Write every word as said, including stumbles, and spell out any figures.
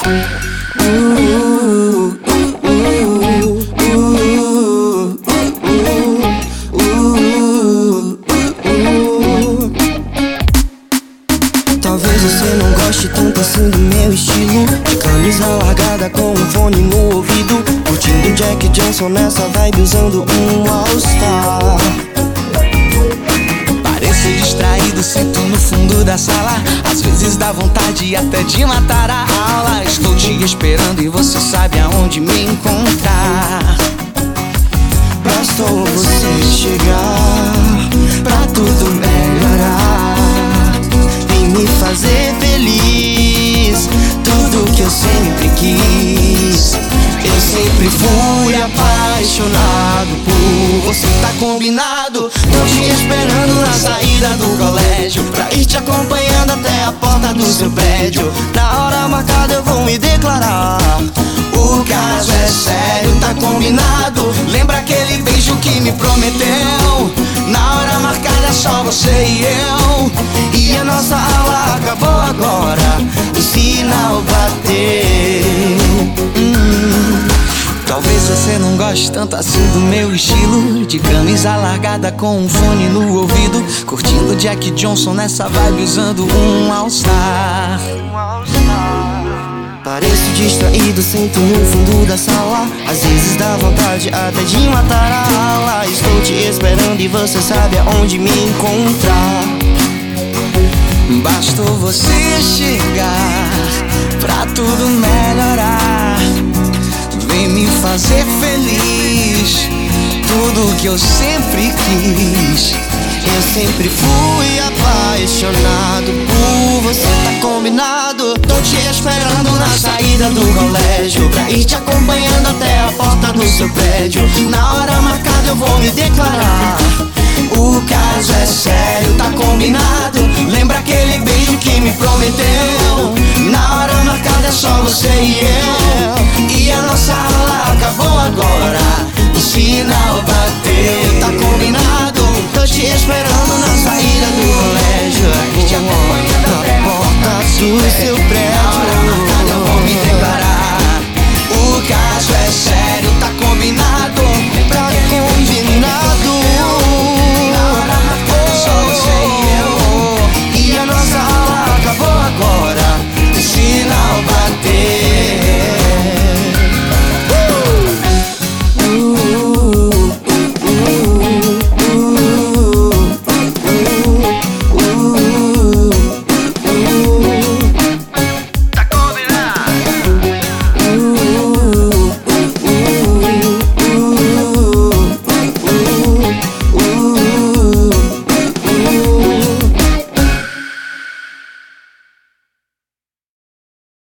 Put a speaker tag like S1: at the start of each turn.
S1: Talvez você não goste tanto assim do meu estilo, de camisa largada com um fone no ouvido, curtindo Jack Johnson nessa vibe usando um All-Star.
S2: Pareço distraído, sento no fundo da sala, às vezes dá vontade até de matar a aula. Estou te esperando e você sabe aonde me encontrar.
S1: Bastou você chegar pra tudo melhorar, vem me fazer feliz, tudo que eu sempre quis. Eu sempre fui apaixonado por você, tá combinado. Tô te esperando na saída do colégio, pra ir te acompanhando até a porta do seu prédio. Na hora marcada eu vou me declarar, o caso é sério, tá combinado. Lembra aquele beijo que me prometeu? Na hora marcada é só você e eu, e a nossa aula acabou agora, o sinal bateu. hum.
S2: Talvez você não goste tanto assim do meu estilo, de camisa largada com um fone no ouvido, curtindo Jack Johnson nessa vibe usando um All-Star.
S1: Pareço distraído, sento no fundo da sala, às vezes dá vontade até de matar a aula. Estou te esperando e você sabe aonde me encontrar.
S2: Bastou você chegar pra tudo melhorar, vem me fazer feliz, tudo que eu sempre quis.
S1: Eu sempre fui apaixonado por você, tá combinado. Tô te esperando na saída do colégio, pra ir te acompanhando até a porta do seu prédio. Na hora marcada eu vou me declarar, o caso é sério, tá combinado. Lembra aquele beijo que me prometeu? Na hora marcada é só você e eu, e a nossa aula acabou agora, o sinal bateu, tá combinado. Tô te esperando na saída do colégio, na porta do seu